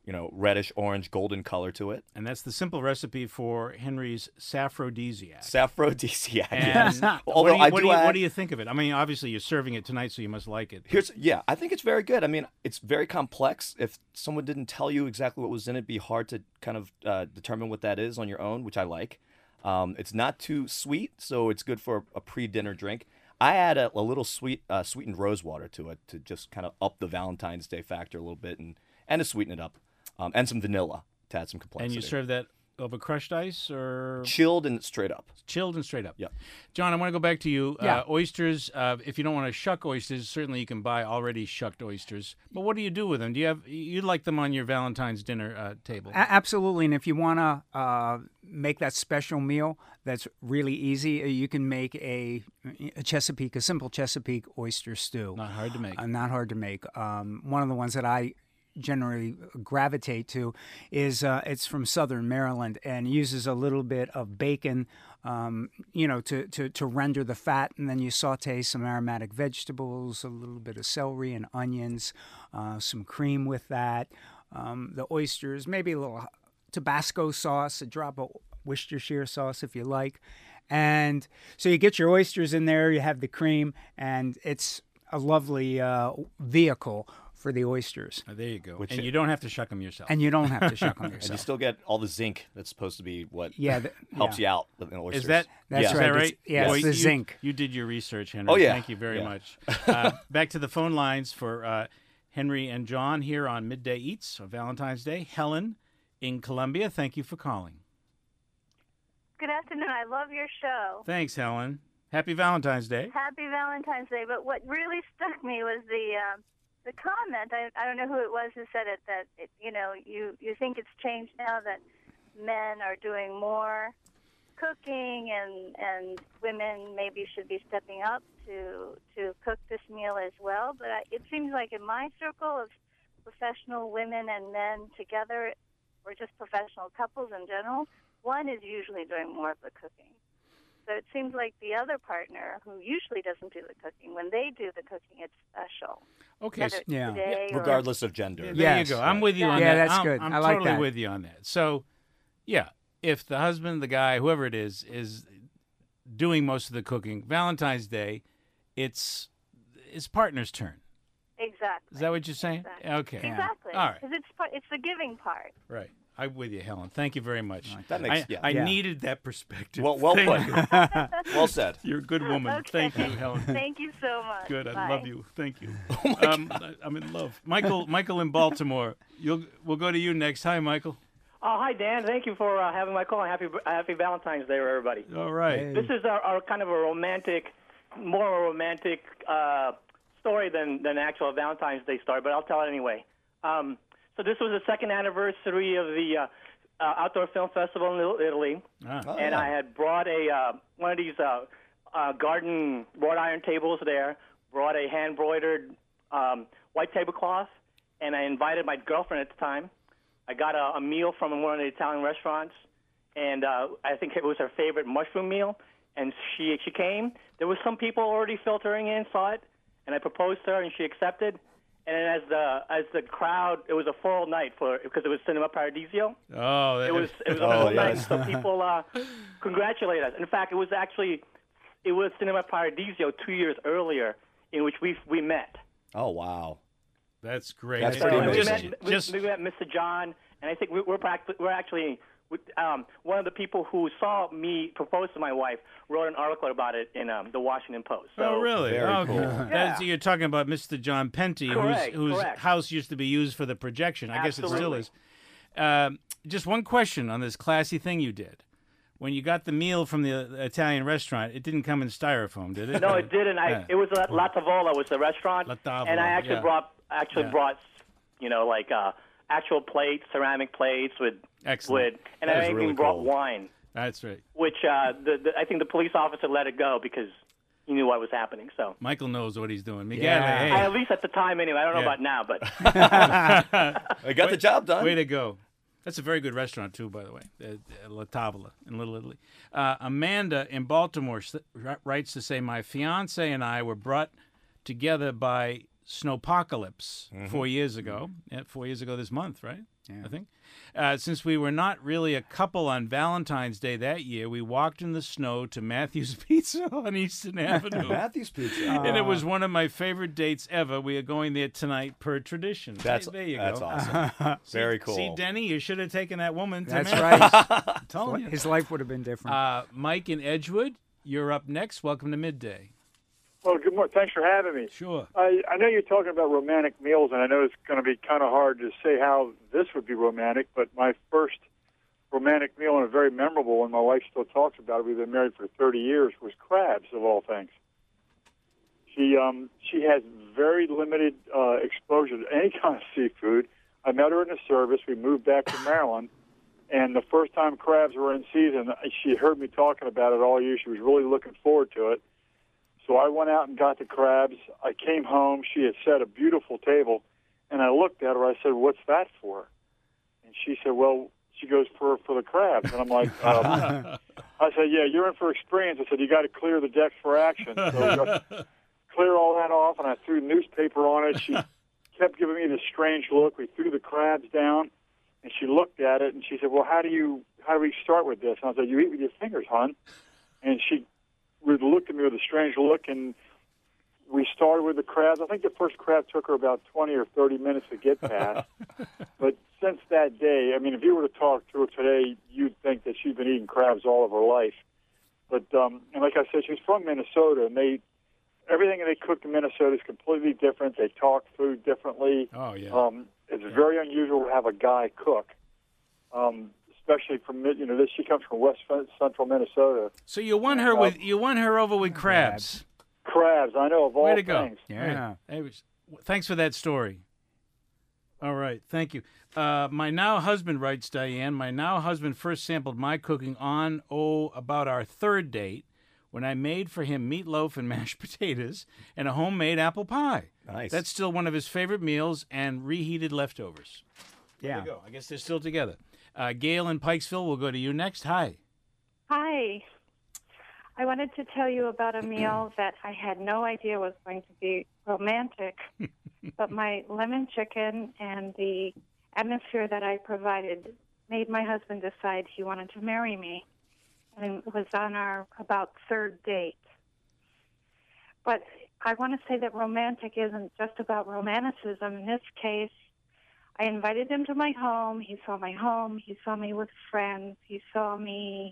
you know, reddish orange, golden color to it. And that's the simple recipe for Henry's saffrodisiac. Saffrodisiac. And Yes. what, Although do you, I what, do do you, add- what do you think of it? I mean, obviously you're serving it tonight, so you must like it. Here's yeah, I think it's very good. I mean, it's very complex. If someone didn't tell you exactly what was in it, it'd be hard to kind of uh, determine what that is on your own, which I like. Um, it's not too sweet, so it's good for a pre-dinner drink. I add a, a little sweet, uh, sweetened rose water to it to just kind of up the Valentine's Day factor a little bit and and to sweeten it up, um, and some vanilla to add some complexity. And you serve that over crushed ice or chilled and straight up. chilled and straight up. Yep. John, I want to go back to you. Yeah. Uh, oysters. Uh, if you don't want to shuck oysters, certainly you can buy already shucked oysters. But what do you do with them? Do you have you like them on your Valentine's dinner uh, table? A- absolutely, and if you want to uh, make that special meal, that's really easy. Uh, You can make a, a Chesapeake, a simple Chesapeake oyster stew. Not hard to make. Uh, not hard to make. Um, one of the ones that I generally gravitate to is uh, it's from Southern Maryland and uses a little bit of bacon, um, you know, to, to, to render the fat, and then you saute some aromatic vegetables, a little bit of celery and onions, uh, some cream with that, um, the oysters, maybe a little Tabasco sauce, a drop of Worcestershire sauce if you like, and so you get your oysters in there, you have the cream, and it's a lovely uh, vehicle for the oysters. Oh, there you go. Which and it- you don't have to shuck them yourself. And you don't have to shuck them And you yourself. still get all the zinc that's supposed to be what Yeah, the- helps yeah. you out with the oysters. Is that That's is Yeah. that right. right? It's- yeah, it's Boy, the you, zinc. You did your research, Henry. Oh, yeah. Thank you very Yeah. much. Uh, back to the phone lines for uh, Henry and John here on Midday Eats on Valentine's Day. Helen in Columbia, thank you for calling. Good afternoon. I love your show. Thanks, Helen. Happy Valentine's Day. Happy Valentine's Day. But what really struck me was the uh, the comment. I, I don't know who it was who said it. That it, you know you you think it's changed now that men are doing more cooking and and women maybe should be stepping up to to cook this meal as well. But I, it seems like in my circle of professional women and men together, or just professional couples in general, one is usually doing more of the cooking. So it seems like the other partner, who usually doesn't do the cooking, when they do the cooking, it's special. Okay. Whether so- it's Yeah. today or- regardless of gender? There Yes. you go. I'm with you on Yeah, that. that's I'm, good. I'm I like totally that. with you on that. So, yeah, if the husband, the guy, whoever it is, is doing most of the cooking, Valentine's Day, it's his partner's turn. Exactly. Is that what you're saying? Exactly. Okay. Exactly. All right. Because it's, part- it's the giving part. Right. I'm with you, Helen. Thank you very much. That makes I, yeah. I Yeah. needed that perspective. well, well Thank put. you. Well said. You're a good woman. Okay. Thank you, Helen. Thank you so much. Good. I Bye. love you. Thank you. Oh my um, I, I'm in love. Michael. Michael in Baltimore. You'll. We'll go to you next. Hi, Michael. Oh, hi, Dan. Thank you for uh, having my call. And happy Happy Valentine's Day, everybody. All right. Hey. This is our, our kind of a romantic, more a romantic uh, story than than actual Valentine's Day story, but I'll tell it anyway. Um, so this was the second anniversary of the uh, uh, Outdoor Film Festival in Little Italy, Ah. Oh, and yeah. I had brought a uh, one of these uh, uh, garden wrought iron tables there. Brought a hand embroidered um, white tablecloth, and I invited my girlfriend at the time. I got a, a meal from one of the Italian restaurants, and uh, I think it was her favorite mushroom meal. And she she came. There was some people already filtering in, saw it, and I proposed to her, and she accepted. And then as the as the crowd, it was a full night for because it was Cinema Paradiso. Oh, that It was it was a Oh, full night. yes. So people uh, congratulate us. In fact, it was actually it was Cinema Paradiso two years earlier in which we we met. Oh wow. That's great. That's I- pretty I we just, amazing. met, we- just we met Mister John, and I think we, we're pract- we're actually um, one of the people who saw me propose to my wife wrote an article about it in um, the Washington Post. So, oh, really? Very okay. cool. That's, you're talking about Mister John Penty, Correct, whose, whose correct. house used to be used for the projection. I guess it still Absolutely. is. Um, just one question on this classy thing you did. When you got the meal from the Italian restaurant, it didn't come in styrofoam, did it? No, it didn't. I Yeah. it was La, La Tavola was the restaurant, La Tavola, and I actually yeah. brought actually Yeah. brought you know like uh, actual plates, ceramic plates with Excellent. with, and That I is even really brought cool. wine, That's right. which uh, the, the I think the police officer let it go because he knew what was happening. So Michael knows what he's doing. Miguel, Yeah. hey. I, at least at the time, anyway. I don't know Yeah. about now, but I got the job done. Way to go. That's a very good restaurant, too, by the way, uh, La Tavola in Little Italy. Uh, Amanda in Baltimore s- writes to say, my fiance and I were brought together by Snowpocalypse Mm-hmm. four years ago. Yeah, four years ago this month, right? Yeah. I think. Uh, since we were not really a couple on Valentine's Day that year, we walked in the snow to Matthew's Pizza on Eastern Avenue. Matthew's Pizza. And it was one of my favorite dates ever. We are going there tonight per tradition. That's, there you that's go. awesome. Very see, cool. See, Denny, you should have taken that woman to That's Matt. right. I'm telling you. His life would have been different. Uh, Mike in Edgewood, you're up next. Welcome to Midday. Well, good morning. Thanks for having me. Sure. I, I know you're talking about romantic meals, and I know it's going to be kind of hard to say how this would be romantic, but my first romantic meal, and a very memorable one, my wife still talks about it, we've been married for thirty years, was crabs, of all things. She um, she has very limited uh, exposure to any kind of seafood. I met her in the service. We moved back to Maryland, and the first time crabs were in season, she heard me talking about it all year. She was really looking forward to it. So I went out and got the crabs. I came home. She had set a beautiful table, and I looked at her. I said, "What's that for?" And she said, "Well," she goes, for for the crabs. And I'm like, um, I said, "Yeah, you're in for experience." I said, "You got to clear the decks for action." So we got clear all that off, and I threw newspaper on it. She kept giving me this strange look. We threw the crabs down, and she looked at it, and she said, "Well, how do you how do we start with this?" And I said, "You eat with your fingers, hon." And she looked at me with a strange look, and we started with the crabs. I think the first crab took her about twenty or thirty minutes to get past. But since that day, I mean, if you were to talk to her today, you'd think that she's been eating crabs all of her life. But um, and like I said, she's from Minnesota, and they everything they cook in Minnesota is completely different. They talk food differently. Oh, yeah. Um, it's yeah. very unusual to have a guy cook. Um, Especially from you know this, she comes from West Central Minnesota. So you won her uh, with you won her over with crabs. Crabs, I know of all Way to go! things. Yeah. Hey, thanks for that story. All right, thank you. Uh, my now husband, writes Diane, my now husband first sampled my cooking on oh about our third date when I made for him meatloaf and mashed potatoes and a homemade apple pie. Nice. That's still one of his favorite meals and reheated leftovers. Yeah. There you go. I guess they're still together. Uh, Gail in Pikesville, we'll go to you next. Hi. Hi. I wanted to tell you about a meal that I had no idea was going to be romantic, but my lemon chicken and the atmosphere that I provided made my husband decide he wanted to marry me. And it was on our about third date. But I want to say that romantic isn't just about romanticism. In this case, I invited him to my home. He saw my home. He saw me with friends. He saw me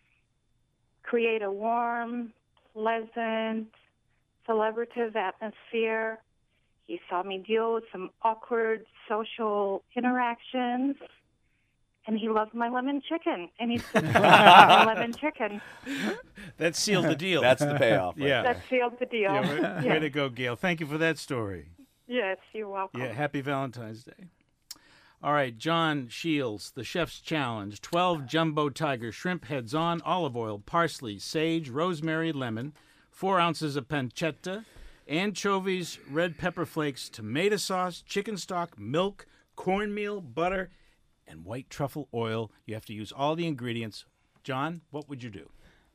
create a warm, pleasant, celebrative atmosphere. He saw me deal with some awkward social interactions. And he loved my lemon chicken. And he said, my lemon chicken. That sealed the deal. That's the payoff. Right yeah. That sealed the deal. Yeah, way, yeah. way to go, Gail. Thank you for that story. Yes, you're welcome. Yeah, happy Valentine's Day. All right, John Shields, the Chef's Challenge. twelve jumbo tiger shrimp heads on, olive oil, parsley, sage, rosemary, lemon, four ounces of pancetta, anchovies, red pepper flakes, tomato sauce, chicken stock, milk, cornmeal, butter, and white truffle oil. You have to use all the ingredients. John, what would you do?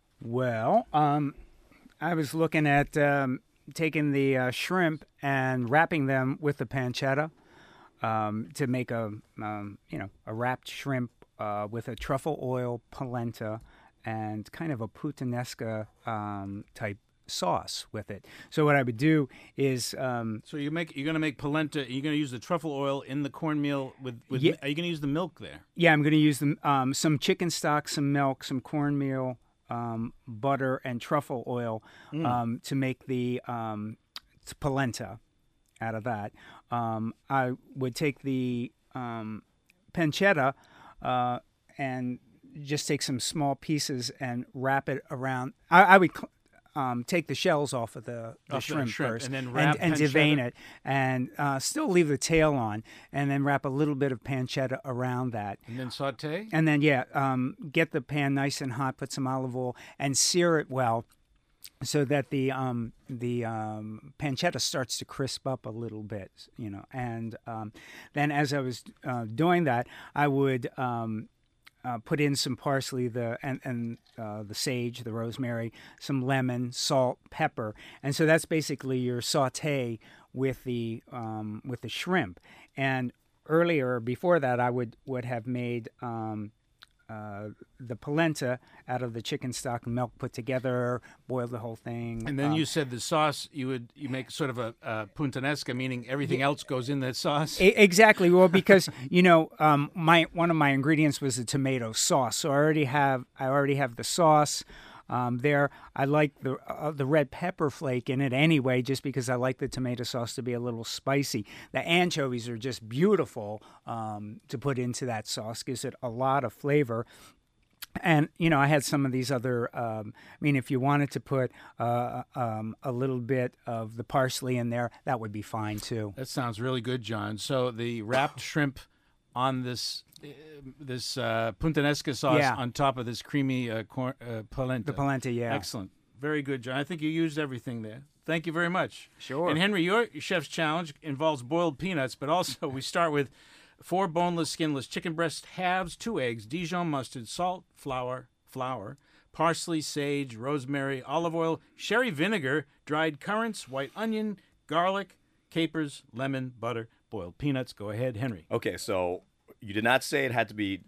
Well, um, I was looking at um, taking the uh, shrimp and wrapping them with the pancetta. Um, to make a um, you know a wrapped shrimp uh, with a truffle oil polenta and kind of a puttanesca um, type sauce with it. So what I would do is um, so you make you're going to make polenta. You're going to use the truffle oil in the cornmeal with. with yeah, are you going to use the milk there? Yeah, I'm going to use them, um, some chicken stock, some milk, some cornmeal, um, butter, and truffle oil Mm. um, to make the um, polenta. Out of that, um, I would take the um, pancetta uh, and just take some small pieces and wrap it around. I, I would um, take the shells off of the, the Off the shrimp, shrimp, first and then wrap and, and pancetta? devein it, and uh, still leave the tail on, and then wrap a little bit of pancetta around that. And then saute? And then, yeah, um, get the pan nice and hot, put some olive oil, and sear it well, so that the um, the um, pancetta starts to crisp up a little bit, you know. And um, then as I was uh, doing that, I would um, uh, put in some parsley, the and and uh, the sage, the rosemary, some lemon, salt, pepper, and so that's basically your saute with the um, with the shrimp. And earlier, before that, I would, would have made um, uh, the polenta out of the chicken stock and milk put together, boiled the whole thing. And then um, you said the sauce, you would you make sort of a, a puntanesca, meaning everything else goes in that sauce? E- Exactly. Well, because you know, um, my one of my ingredients was the tomato sauce, so I already have I already have the sauce um, there. I like the uh, the red pepper flake in it anyway, just because I like the tomato sauce to be a little spicy. The anchovies are just beautiful um, to put into that sauce; gives it a lot of flavor. And, you know, I had some of these other, um, I mean, if you wanted to put uh, um, a little bit of the parsley in there, that would be fine, too. That sounds really good, John. So the wrapped shrimp on this uh, this uh, puntanesca sauce Yeah. on top of this creamy uh, cor- uh, polenta. The polenta, yeah. Excellent. Very good, John. I think you used everything there. Thank you very much. Sure. And, Henry, your chef's challenge involves boiled peanuts, but also we start with four boneless, skinless chicken breast halves, two eggs, Dijon mustard, salt, flour, flour, parsley, sage, rosemary, olive oil, sherry vinegar, dried currants, white onion, garlic, capers, lemon, butter, boiled peanuts. Go ahead, Henry. Okay, so you did not say it had to be.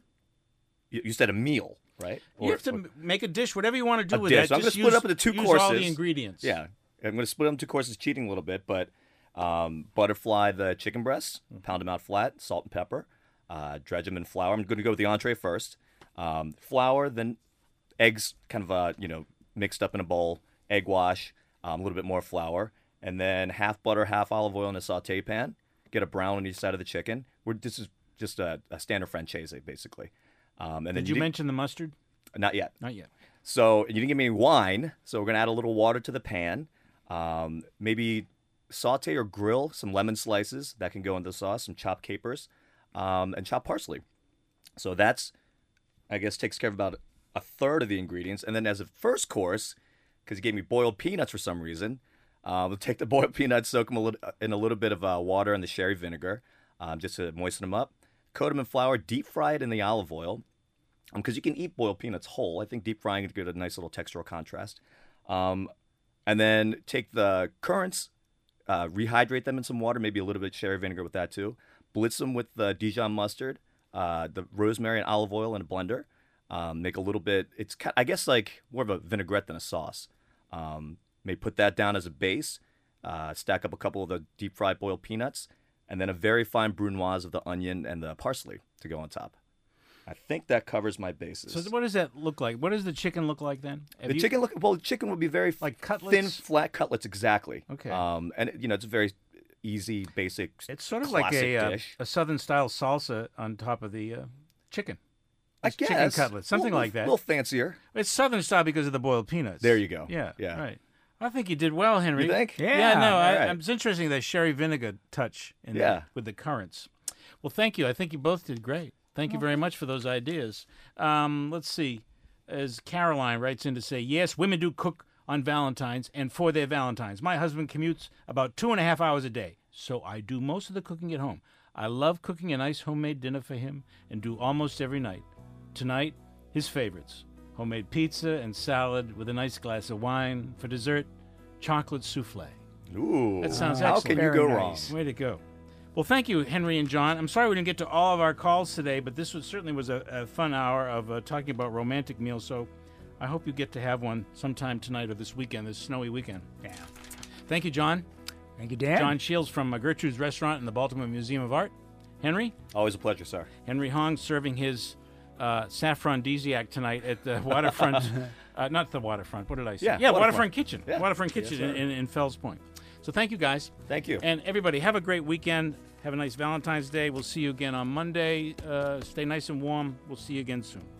You you said a meal, right? You Or- have to or- m- make a dish, whatever you want to do a with dish. that. So I'm Just going to split use, it up into two use courses. all the ingredients. Yeah, I'm going to split them into courses, cheating a little bit, but um, butterfly the chicken breasts, pound them out flat, salt and pepper, uh, dredge them in flour. I'm going to go with the entree first. Um, flour, then eggs, kind of uh, you know mixed up in a bowl. Egg wash, um, a little bit more flour, and then half butter, half olive oil in a saute pan. Get a brown on each side of the chicken. We're, this is just a, a standard francese, basically. Um, and then Did you didn't- mention the mustard? Not yet. Not yet. So you didn't give me any wine, so we're gonna add a little water to the pan. Um, maybe saute or grill some lemon slices that can go into the sauce, some chopped capers, um, and chopped parsley. So that's, I guess, takes care of about a third of the ingredients. And then as a first course, because you gave me boiled peanuts for some reason, uh, we'll take the boiled peanuts, soak them a little, in a little bit of uh, water and the sherry vinegar, um, just to moisten them up. Coat them in flour, deep fry it in the olive oil. Because um, you can eat boiled peanuts whole. I think deep frying it gives a nice little textural contrast. Um, and then take the currants, uh, rehydrate them in some water, maybe a little bit sherry vinegar with that too. Blitz them with the Dijon mustard, uh, the rosemary and olive oil in a blender. Um, make a little bit, it's ki- I guess like more of a vinaigrette than a sauce. Um, maybe put that down as a base, uh, stack up a couple of the deep fried boiled peanuts, and then a very fine brunoise of the onion and the parsley to go on top. I think that covers my bases. So what does that look like? What does the chicken look like then? Have the you- chicken look well. The chicken would be very like cutlets? thin, flat cutlets, exactly. Okay. Um, and you know it's a very easy, basic. It's sort of like a, uh, dish. a southern style salsa on top of the uh, chicken. I It's guess chicken cutlets, something Little- like that. A little fancier. It's southern style because of the boiled peanuts. There you go. Yeah, Yeah. right. I think you did well, Henry. You think? Yeah, Yeah. no, I, All right. it's interesting that sherry vinegar touch in Yeah. the, with the currants. Well, thank you. I think you both did great. Thank you very much for those ideas. Um, let's see. As Caroline writes in to say, yes, women do cook on Valentine's and for their Valentines. My husband commutes about two and a half hours a day, so I do most of the cooking at home. I love cooking a nice homemade dinner for him and do almost every night. Tonight, his favorites. Homemade pizza and salad with a nice glass of wine. For dessert, chocolate souffle. Ooh, That sounds how excellent. can you Very go nice. wrong? Way to go. Well, thank you, Henry and John. I'm sorry we didn't get to all of our calls today, but this was certainly was a, a fun hour of uh, talking about romantic meals. So I hope you get to have one sometime tonight or this weekend, this snowy weekend. Yeah. Thank you, John. Thank you, Dan. John Shields from uh, Gertrude's Restaurant in the Baltimore Museum of Art. Henry? Always a pleasure, sir. Henry Hong serving his uh, saffron desiac tonight at the waterfront. uh, not the waterfront. What did I say? Yeah, waterfront, waterfront. kitchen. Yeah. Waterfront Yes, kitchen sir. in, in, in Fells Point. So thank you, guys. Thank you. And everybody, have a great weekend. Have a nice Valentine's Day. We'll see you again on Monday. Uh, stay nice and warm. We'll see you again soon.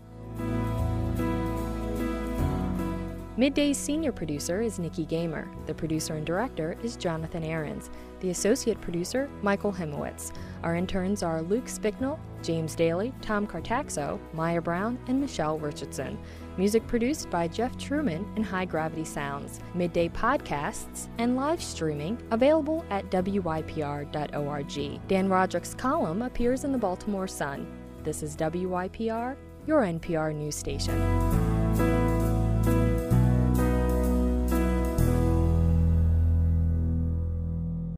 Midday's senior producer is Nikki Gamer. The producer and director is Jonathan Ahrens. The associate producer, Michael Himowitz. Our interns are Luke Spicknell, James Daly, Tom Cartaxo, Maya Brown, and Michelle Richardson. Music produced by Jeff Truman and High Gravity Sounds. Midday podcasts and live streaming available at W Y P R dot org. Dan Roderick's column appears in the Baltimore Sun. This is W Y P R, your N P R news station.